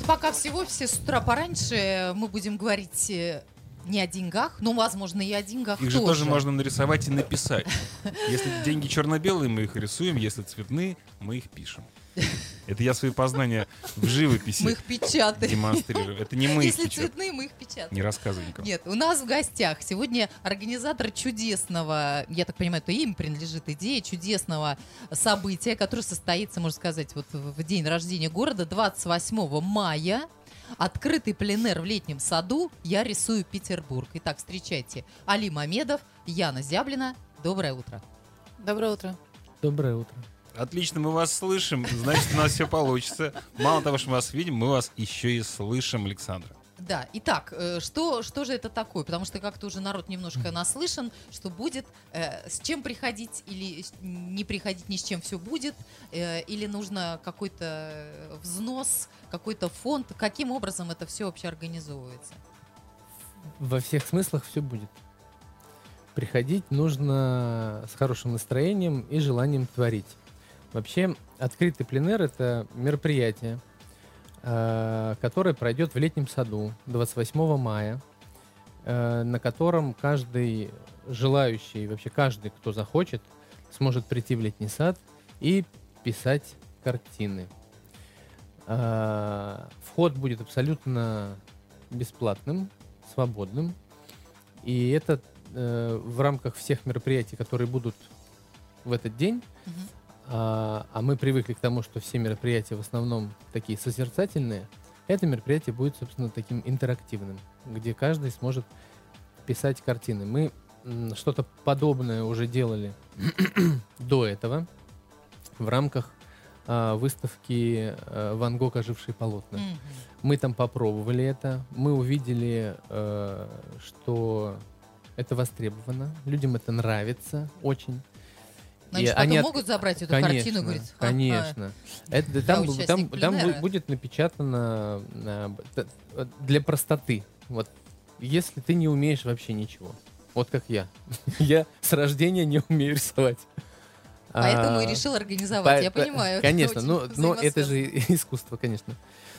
пока всего, все с утра пораньше мы будем говорить не о деньгах, но, возможно, и о деньгах Их же тоже можно нарисовать и написать. Если деньги черно-белые, мы их рисуем, если цветные, мы их пишем. Это я свои познания в живописи мы их печатаем. демонстрирую. Это не мы их Если печатаем. цветные, мы их печатаем. Не рассказывай никому. Нет, у нас в гостях сегодня организатор чудесного, я так понимаю, это им принадлежит идея чудесного события, которое состоится, можно сказать, вот в день рождения города, 28 мая. Открытый пленэр в летнем саду «Я рисую Петербург». Итак, встречайте Али Мамедов, Яна Зяблина. Доброе утро. Доброе утро. Доброе утро. Отлично, мы вас слышим, значит, у нас все получится. Мало того, что мы вас видим, мы вас еще и слышим, Александра. Да, итак, что же это такое? Потому что как-то уже народ немножко наслышан, что будет, с чем приходить или не приходить ни с чем все будет, или нужно какой-то взнос, какой-то фонд. Каким образом это все вообще организовывается? Во всех смыслах все будет. Приходить нужно с хорошим настроением и желанием творить. Вообще, открытый пленэр — это мероприятие, которое пройдет в летнем саду 28 мая, на котором каждый желающий, вообще каждый, кто захочет, сможет прийти в летний сад и писать картины. Вход будет абсолютно бесплатным, свободным. И это в рамках всех мероприятий, которые будут в этот день. А мы привыкли к тому, что все мероприятия в основном такие созерцательные. Это мероприятие будет, собственно, таким интерактивным, где каждый сможет писать картины. Мы что-то подобное уже делали до этого в рамках выставки «Ван Гог. Ожившие полотна». Мы там попробовали это. Мы увидели, что это востребовано. Людям это нравится очень. Значит, они могут забрать эту картину и говорить, конечно. Это, там будет напечатано для простоты. Вот если ты не умеешь вообще ничего. Вот как я. Я с рождения не умею рисовать. Поэтому и решил организовать. Я понимаю. Конечно, но это же искусство, конечно.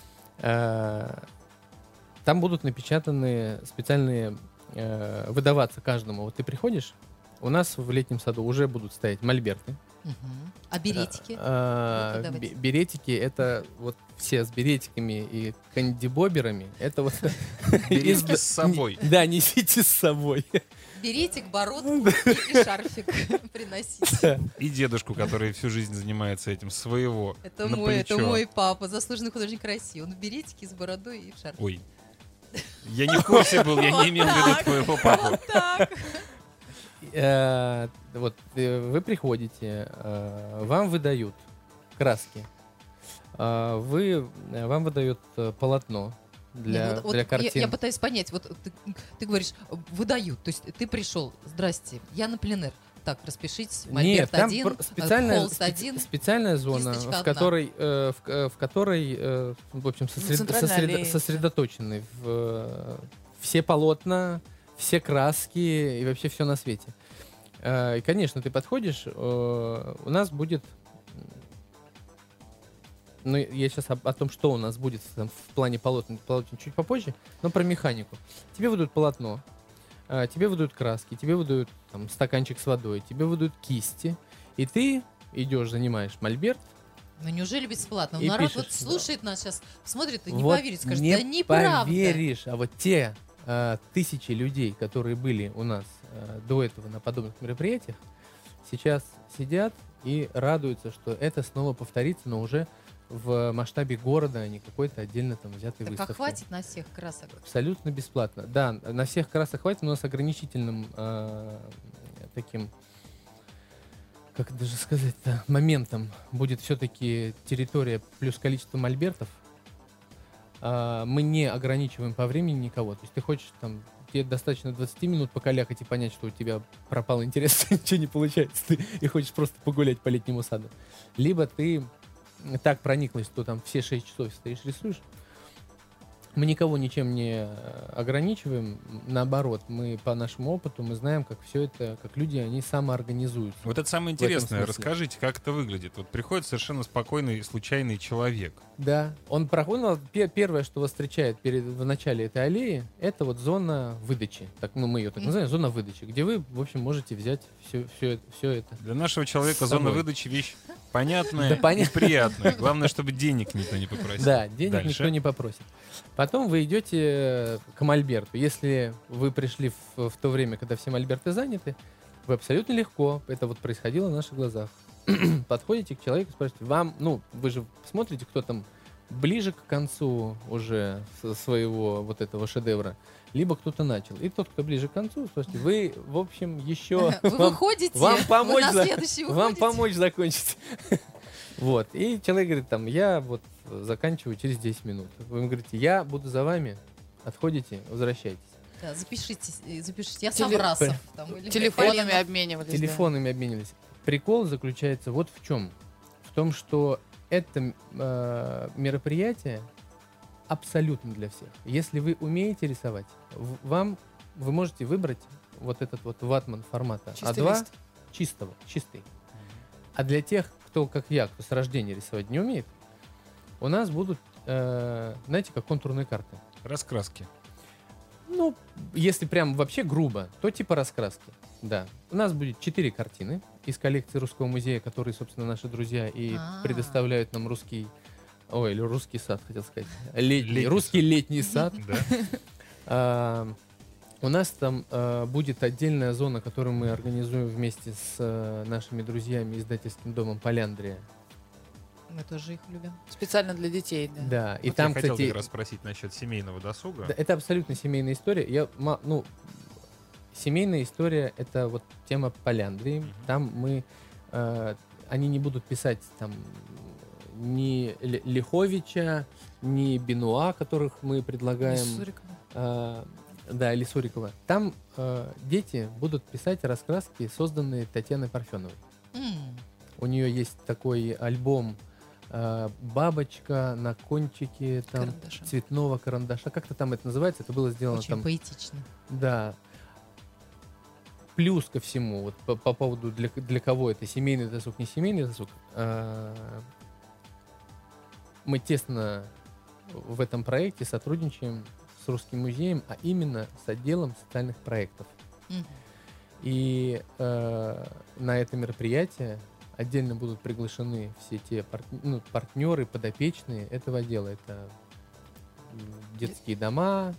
Там будут напечатаны специальные, выдаваться каждому. Вот ты приходишь, у нас в летнем саду уже будут стоять мольберты. А беретики? Беретики — это вот все с беретиками и кандибоберами. Это вот... Берите с собой. Да, несите с собой. Беретик, бородку и шарфик приносите. И дедушку, который всю жизнь занимается этим, своего. Это мой папа, заслуженный художник России. Он в беретике с бородой и в шарфике. Ой. Я не в курсе был, я не имел в виду твоего папу. Вот так. Вот вы приходите, вам выдают краски, вам выдают полотно для картин. Я пытаюсь понять, вот ты говоришь, выдают, то есть ты пришел, здрасте, я на пленэр. Так, распишитесь, мольберт один, холст один. Специальная зона, в которой, в общем, сосредоточены все полотна, все краски и вообще все на свете. И, конечно, ты подходишь, у нас будет... Ну, я сейчас о том, что у нас будет там, в плане полотен чуть попозже, но про механику. Тебе выдают полотно, тебе выдают краски, тебе выдают там, стаканчик с водой, тебе выдают кисти, и ты идешь, занимаешь мольберт. Ну неужели бесплатно? И народ пишешь, вот слушает нас сейчас, смотрит и не вот поверит, скажет, не да неправда. поверишь, а вот те тысячи людей, которые были у нас до этого на подобных мероприятиях, сейчас сидят и радуются, что это снова повторится, но уже в масштабе города, а не какой-то отдельно там взятой Так выставки. а хватит на всех красок? Абсолютно бесплатно. Да, на всех красок хватит, но с ограничительным таким, как даже сказать-то, моментом будет все-таки территория плюс количество мольбертов. Мы не ограничиваем по времени никого. То есть ты хочешь там, тебе достаточно 20 минут покалякать и понять, что у тебя пропал интерес, ничего не получается, и хочешь просто погулять по летнему саду. Либо ты так прониклась, что там все 6 часов стоишь, рисуешь. Мы никого ничем не ограничиваем, наоборот, мы по нашему опыту, мы знаем, как все это, как люди, они самоорганизуются. Вот это самое в этом интересное. смысле. Расскажите, как это выглядит. Вот приходит совершенно спокойный, случайный человек. Да, он проходит, первое, что вас встречает в начале этой аллеи, это вот зона выдачи. Так, ну, мы ее так называем, зона выдачи, где вы, в общем, можете взять все это. Для нашего человека С зона собой. выдачи вещь понятная Да, и понятно. приятная. Главное, чтобы денег никто не попросил. Да, денег Дальше. никто не попросит. Потом вы идете к мольберту. Если вы пришли в то время, когда все мольберты заняты, вы абсолютно легко, это вот происходило на наших глазах, подходите к человеку и спрашиваете, вам, ну, вы же смотрите, кто там ближе к концу уже своего вот этого шедевра, либо кто-то начал. И тот, кто ближе к концу, слушайте, вы, в общем, еще... Вы выходите, вам помочь, вы на следующий вам выходите. помочь закончить. Вот. И человек говорит, там, я вот заканчиваю через 10 минут. Вы ему говорите, я буду за вами, отходите, возвращайтесь. Да, запишите. Я Теле- Саврасов. там, или Телефонами Гагаринов. обменивались. Телефонами обменялись. Прикол заключается вот в чем. В том, что это мероприятие абсолютно для всех. Если вы умеете рисовать, вы можете выбрать вот этот вот ватман формата Чистый А2 лист. чистый. А для тех, кто, как я, кто с рождения рисовать не умеет, у нас будут, знаете, как контурные карты. Раскраски. Ну, если прям вообще грубо, то типа раскраски. Да. У нас будет 4 картины из коллекции Русского музея, которые, собственно, наши друзья и А. предоставляют нам русский сад, хотел сказать. Летний Русский летний сад. Да. У нас там будет отдельная зона, которую мы организуем вместе с нашими друзьями издательским домом «Поляндрия». Мы тоже их любим. Специально для детей, да. Да, и Вот там, я хотел кстати, как раз спросить насчет семейного досуга. да, это абсолютно семейная история. Семейная история — это вот тема «Поляндрии». Мгм. Там они не будут писать там ни Лиховича, ни Бенуа, которых мы предлагаем. Сурикова. Да, или Сурикова. Там дети будут писать раскраски, созданные Татьяной Парфеновой. У нее есть такой альбом «Бабочка на кончике там, Карандаша. цветного карандаша». Как-то там это называется. Это было сделано Очень там... поэтично. Да. Плюс ко всему, вот по поводу для кого это семейный досуг, не семейный досуг, мы тесно в этом проекте сотрудничаем с Русским музеем, а именно с отделом социальных проектов. Мгм. И на это мероприятие отдельно будут приглашены все те партнеры, подопечные этого отдела. Это детские дома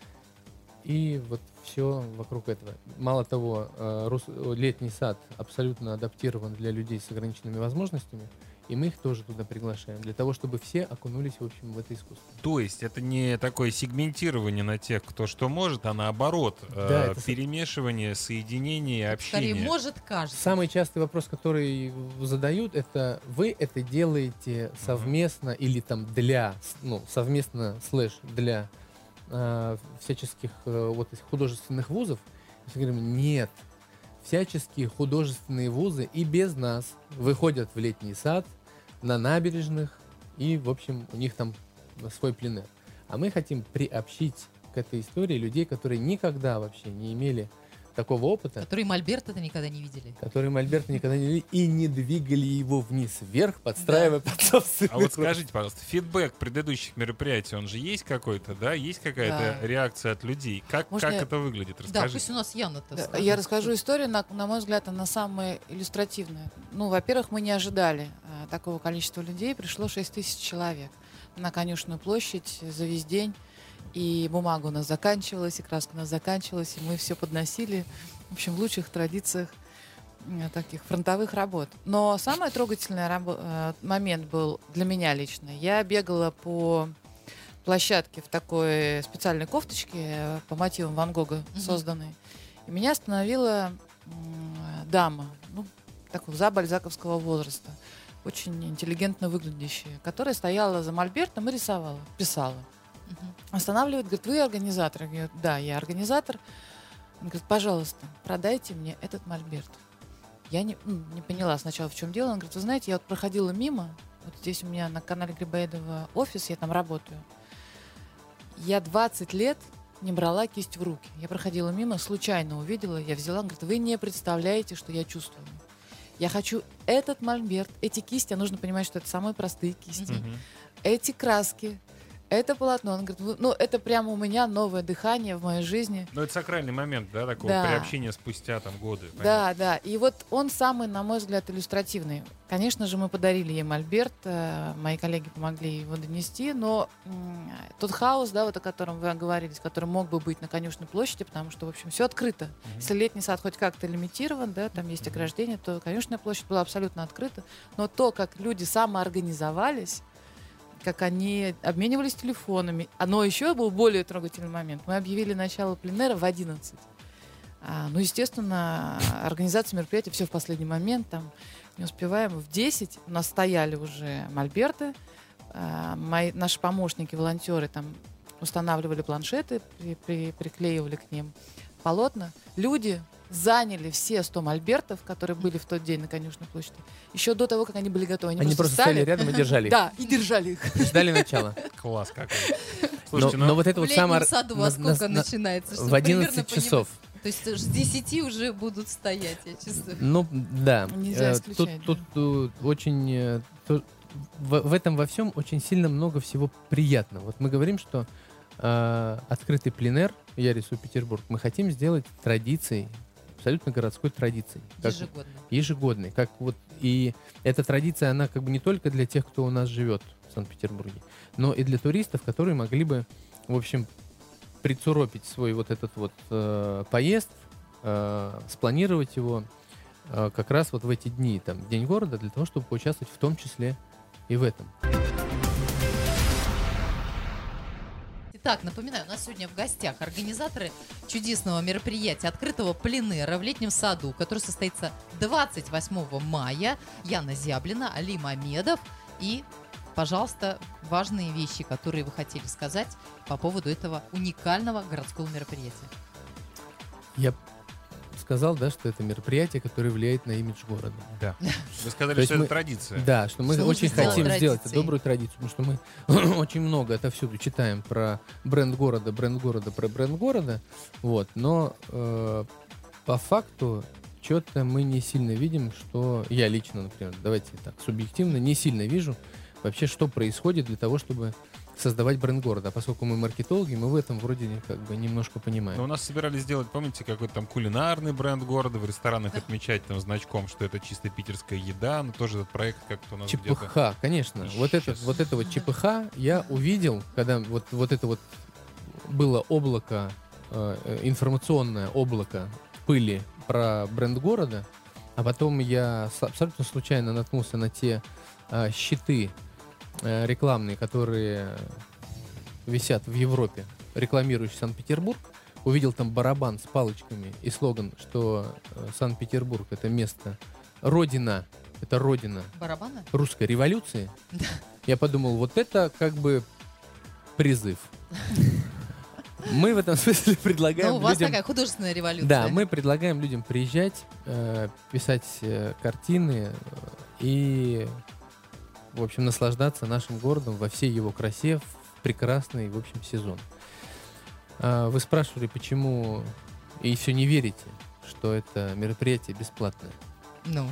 и вот все вокруг этого. Мало того, летний сад абсолютно адаптирован для людей с ограниченными возможностями, и мы их тоже туда приглашаем, для того, чтобы все окунулись, в общем, в это искусство. То есть это не такое сегментирование на тех, кто что может, а наоборот, Да, это перемешивание, соединение, Скорее, общение. может каждый. Самый частый вопрос, который задают, это вы это делаете совместно или там совместно для всяческих вот этих художественных вузов? Мы говорим, нет. Всяческие художественные вузы и без нас выходят в летний сад, на набережных, и, в общем, у них там свой пленэр. А мы хотим приобщить к этой истории людей, которые никогда вообще не имели такого опыта, Которые мольберт-то никогда не видели. которые мольберт никогда не видели и не двигали его вниз-вверх, подстраивая под собственный А вот рост. скажите, пожалуйста, фидбэк предыдущих мероприятий, он же есть какой-то, да? Есть какая-то Да. реакция от людей? Как Можно я- это выглядит? Да, Расскажите. пусть у нас Яна-то Да, скажет. я расскажу историю, на мой взгляд, она самая иллюстративная. Ну, во-первых, мы не ожидали такого количества людей. Пришло 6 тысяч человек на Конюшенную площадь за весь день. И бумага у нас заканчивалась, и краска у нас заканчивалась, и мы все подносили. В общем, в лучших традициях таких фронтовых работ. Но самый трогательный момент был для меня лично. Я бегала по площадке в такой специальной кофточке по мотивам Ван Гога созданной. И меня остановила дама, такого бальзаковского возраста, очень интеллигентно выглядящая, которая стояла за мольбертом и писала. Мгм. Останавливает, говорит, вы организатор? Я говорю, да, я организатор. Он говорит, пожалуйста, продайте мне этот мольберт. Я не поняла сначала, в чем дело. Он говорит, вы знаете, я вот проходила мимо, вот здесь у меня на канале Грибоедова офис, я там работаю. Я 20 лет не брала кисть в руки. Я проходила мимо, случайно увидела, я взяла, он говорит, вы не представляете, что я чувствую. Я хочу этот мольберт, эти кисти, а нужно понимать, что это самые простые кисти. Эти краски, это полотно. Он говорит, ну, это прямо у меня новое дыхание в моей жизни. Ну, это сакральный момент, да, такого Да. приобщения спустя там годы. Да, да. И вот он самый, на мой взгляд, иллюстративный. Конечно же, мы подарили ей мольберт, мои коллеги помогли его донести, но тот хаос, да, вот о котором вы оговорились, который мог бы быть на Конюшенной площади, потому что, в общем, все открыто. Если летний сад хоть как-то лимитирован, да, там есть ограждение, то Конюшенная площадь была абсолютно открыта. Но то, как люди самоорганизовались, как они обменивались телефонами. Но еще был более трогательный момент. Мы объявили начало пленэра в 11. Ну, естественно, организация мероприятия все в последний момент. Там не успеваем. В 10 у нас стояли уже мольберты. Наши помощники, волонтеры там устанавливали планшеты, приклеивали к ним полотна. Люди заняли все 100 мольбертов, которые были в тот день на Конюшенной площади, еще до того, как они были готовы. Они просто стояли рядом и держали их. Да, и держали их. Ждали начала. Класс какой. Слушайте, Но вот это В вот летнем самое... саду во сколько начинается? Чтобы В 11 примерно часов. понимать? То есть с 10 уже будут стоять, я чувствую. Ну, да. Нельзя исключать, Тут очень... В этом во всем очень сильно много всего приятного. Вот мы говорим, что открытый пленэр, я рисую Петербург, мы хотим сделать традицией, абсолютно городской традицией. Ежегодной. Как вот, и эта традиция, она как бы не только для тех, кто у нас живет в Санкт-Петербурге, но и для туристов, которые могли бы, в общем, прицуропить свой вот этот вот поезд, спланировать его как раз вот в эти дни, там, День города, для того, чтобы поучаствовать в том числе и в этом. Итак, напоминаю, у нас сегодня в гостях организаторы чудесного мероприятия открытого пленэра в летнем саду, который состоится 28 мая. Яна Зяблина, Али Мамедов. И, пожалуйста, важные вещи, которые вы хотели сказать по поводу этого уникального городского мероприятия. Я сказал, да, что это мероприятие, которое влияет на имидж города. Да. Вы сказали, что это традиция. Да, что мы Что очень нужно хотим сделать сделать традицией. добрую традицию, потому что мы очень много отовсюду читаем про бренд города, про бренд города, вот, но по факту что-то мы не сильно видим, что я лично, например, давайте так, субъективно, не сильно вижу вообще, что происходит для того, чтобы создавать бренд города. А поскольку мы маркетологи, мы в этом вроде как бы немножко понимаем. Но у нас собирались сделать, помните, какой-то там кулинарный бренд города, в ресторанах отмечать там значком, что это чисто питерская еда, но тоже этот проект как-то у нас где-то... ЧПХ, конечно. Вот это вот ЧПХ я увидел, когда вот это вот было облако, информационное облако пыли про бренд города, а потом я абсолютно случайно наткнулся на те щиты рекламные, которые висят в Европе, рекламирующие Санкт-Петербург. Увидел там барабан с палочками и слоган, что Санкт-Петербург — это место, родина, это родина Барабаны? русской революции. Я подумал, вот это как бы призыв. Мы в этом смысле предлагаем Ну, у вас людям... такая художественная революция. Да, мы предлагаем людям приезжать, писать картины и, в общем, наслаждаться нашим городом во всей его красе в прекрасный, в общем, сезон. Вы спрашивали, почему и все не верите, что это мероприятие бесплатное. Ну,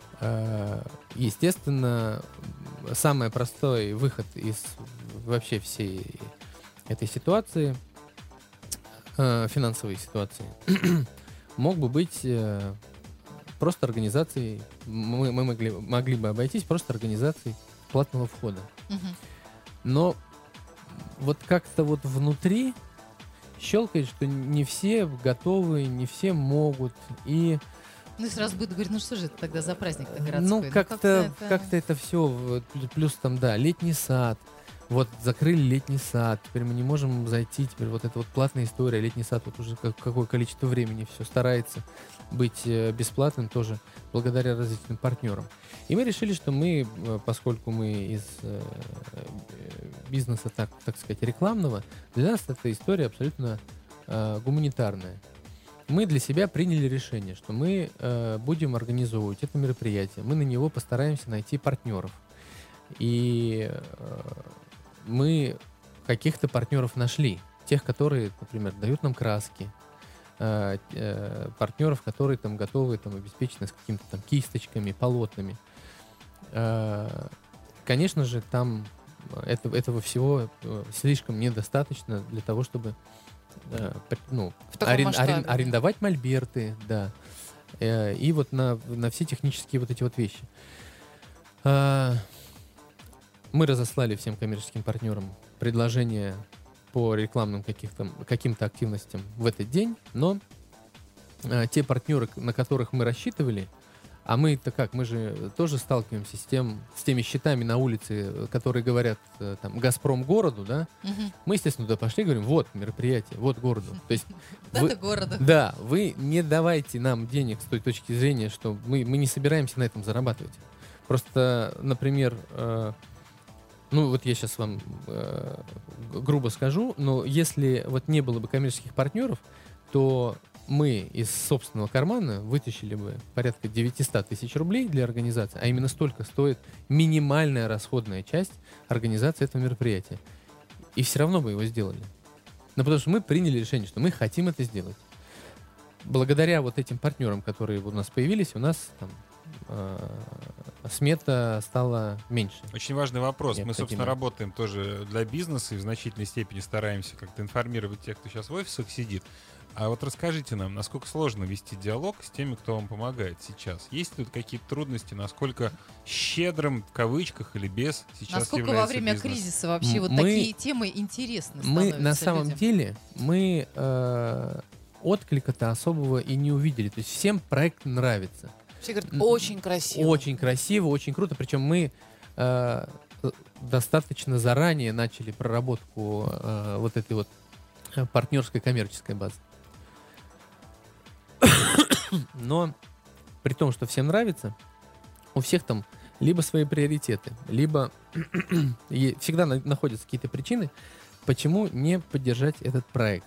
Естественно, самый простой выход из вообще всей этой ситуации, финансовой ситуации, мог бы быть просто организацией, мы могли бы обойтись просто организацией платного входа. мгм. Но вот как-то вот внутри щелкает, что не все готовы, не все могут. И Ну и сразу будет говорить, ну что же это тогда за праздник-то городской? ну, как-то это все, плюс там, да, летний сад. Вот закрыли летний сад, теперь мы не можем зайти, теперь вот эта вот платная история, летний сад вот уже какое количество времени все старается быть бесплатным тоже благодаря различным партнерам. И мы решили, что мы, поскольку мы из бизнеса, так сказать, рекламного, для нас эта история абсолютно гуманитарная. Мы для себя приняли решение, что мы будем организовывать это мероприятие, мы на него постараемся найти партнеров. И мы каких-то партнеров нашли. Тех, которые, например, дают нам краски, партнеров, которые там готовы там, обеспечить нас какими-то там кисточками, полотнами. Конечно же, там этого всего слишком недостаточно для того, чтобы арендовать мольберты, да, и вот на все технические вот эти вот вещи. Мы разослали всем коммерческим партнерам предложения по рекламным каким-то активностям в этот день, но те партнеры, на которых мы рассчитывали, а мы-то как, мы же тоже сталкиваемся с теми счетами на улице, которые говорят там «Газпром городу», да? Мы, естественно, туда пошли и говорим: вот мероприятие, вот городу. То есть городу. Да, вы не давайте нам денег с той точки зрения, что мы не собираемся на этом зарабатывать. Просто, например, вот я сейчас вам грубо скажу, но если вот не было бы коммерческих партнеров, то мы из собственного кармана вытащили бы порядка 900 тысяч рублей для организации, а именно столько стоит минимальная расходная часть организации этого мероприятия. И все равно бы его сделали. Но потому что мы приняли решение, что мы хотим это сделать. Благодаря вот этим партнерам, которые у нас появились, у нас там смета стала меньше. Очень важный вопрос. Мы, собственно, работаем тоже для бизнеса и в значительной степени стараемся как-то информировать тех, кто сейчас в офисах сидит. А вот расскажите нам, насколько сложно вести диалог с теми, кто вам помогает сейчас? Есть ли тут какие-то трудности? Насколько щедрым, в кавычках или без, сейчас насколько является во время бизнес? кризиса вообще такие темы интересны становятся Мы на самом людям? деле, отклика-то особого и не увидели. То есть всем проект нравится. Все говорят, очень красиво. Очень красиво, очень круто. Причем мы достаточно заранее начали проработку вот этой вот партнерской коммерческой базы. Но при том, что всем нравится, у всех там либо свои приоритеты, либо всегда находятся какие-то причины, почему не поддержать этот проект.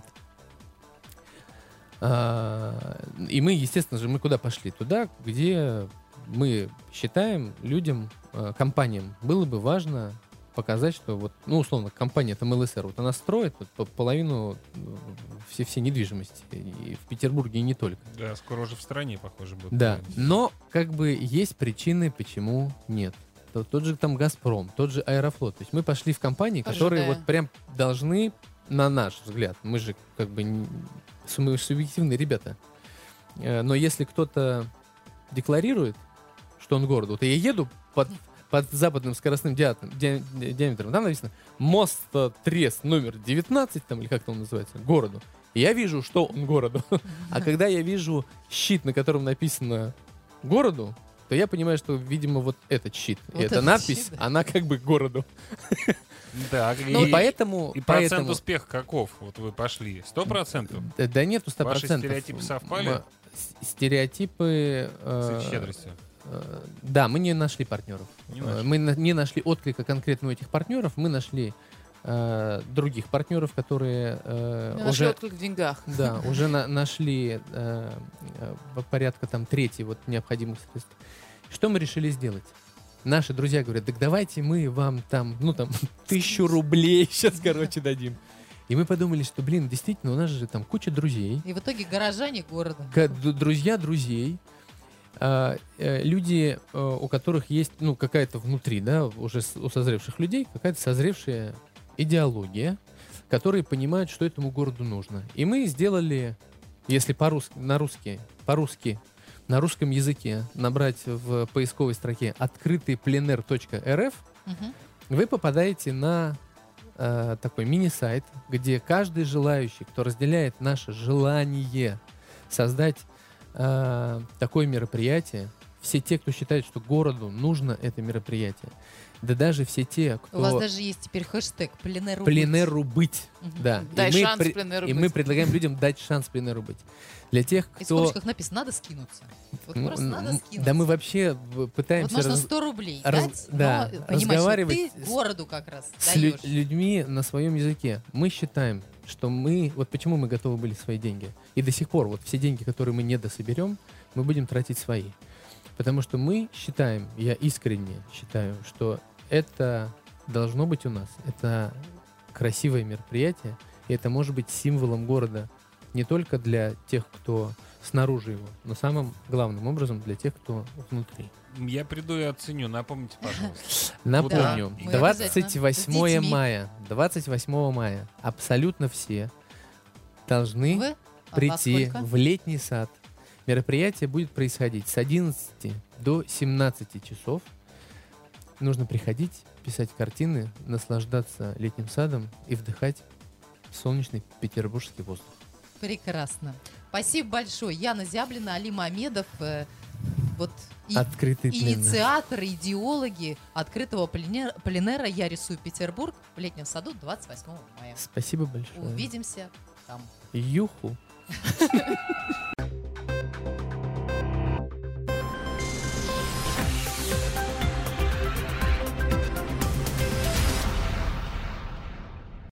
И мы, естественно же, мы куда пошли? Туда, где мы считаем людям, компаниям, было бы важно показать, что вот, условно, компания там ЛСР, вот она строит вот, половину все недвижимости и в Петербурге, и не только. Да, скоро уже в стране, похоже, будет. Да, но как бы есть причины, почему нет. Тот же там «Газпром», тот же «Аэрофлот». То есть мы пошли в компании, которые вот прям должны, на наш взгляд, мы же как бы субъективные ребята, но если кто-то декларирует, что он город, вот я еду под западным скоростным диаметром, там написано «Мост-Трест номер 19», там, или как там он называется, городу. И я вижу, что он городу. А когда я вижу щит, на котором написано «городу», то я понимаю, что, видимо, вот этот щит, вот эта надпись, щит, да, она как бы городу. Да, и поэтому... И процент успеха каков? Вот вы пошли. 100%? Да нету 100%. Ваши стереотипы совпали? Стереотипы... С щедростью. Да, мы не нашли партнеров. Мы не нашли отклика конкретно у этих партнеров. Мы нашли других партнеров, которые нашли отклик в деньгах. Да, уже нашли порядка там трети вот необходимых средств. Что мы решили сделать? Наши друзья говорят: так давайте мы вам там, 1000 рублей сейчас, дадим. И мы подумали, что, действительно, у нас же там куча друзей. И в итоге горожане города. Друзья друзей. Люди, у которых есть, какая-то внутри, да, уже у созревших людей, какая-то созревшая идеология, которые понимают, что этому городу нужно. И мы сделали, если на русском языке набрать в поисковой строке открытыйпленэр.рф, вы попадаете на такой мини-сайт, где каждый желающий, кто разделяет наше желание создать такое мероприятие, все те, кто считает, что городу нужно это мероприятие, да даже все те, кто... У вас даже есть теперь хэштег «Пленэру быть». Да. Дай шанс пленэру быть. И мы предлагаем людям дать шанс пленэру быть. Для тех, кто... И в скобочках написано: надо скинуться. Вот просто надо скинуться. Да мы вообще пытаемся... Вот можно 100 рублей дать, но разговаривать ты городу как раз с людьми на своем языке. Мы считаем, что вот почему мы готовы были свои деньги. И до сих пор вот все деньги, которые мы не дособерем, мы будем тратить свои. Потому что мы считаем, я искренне считаю, что это должно быть у нас. Это красивое мероприятие, и это может быть символом города не только для тех, кто снаружи его, но самым главным образом для тех, кто внутри. Я приду и оценю. Напомните, пожалуйста. Напомню, Да, 28 мая, 28 мая абсолютно все должны прийти в летний сад. Мероприятие будет происходить с 11 до 17 часов. Нужно приходить, писать картины, наслаждаться летним садом и вдыхать солнечный петербургский воздух. Прекрасно. Спасибо большое. Яна Зяблина, Али Мамедов. Инициаторы, идеологи открытого пленэра «Я рисую Петербург» в летнем саду 28 мая. Спасибо большое. Увидимся там. Юху.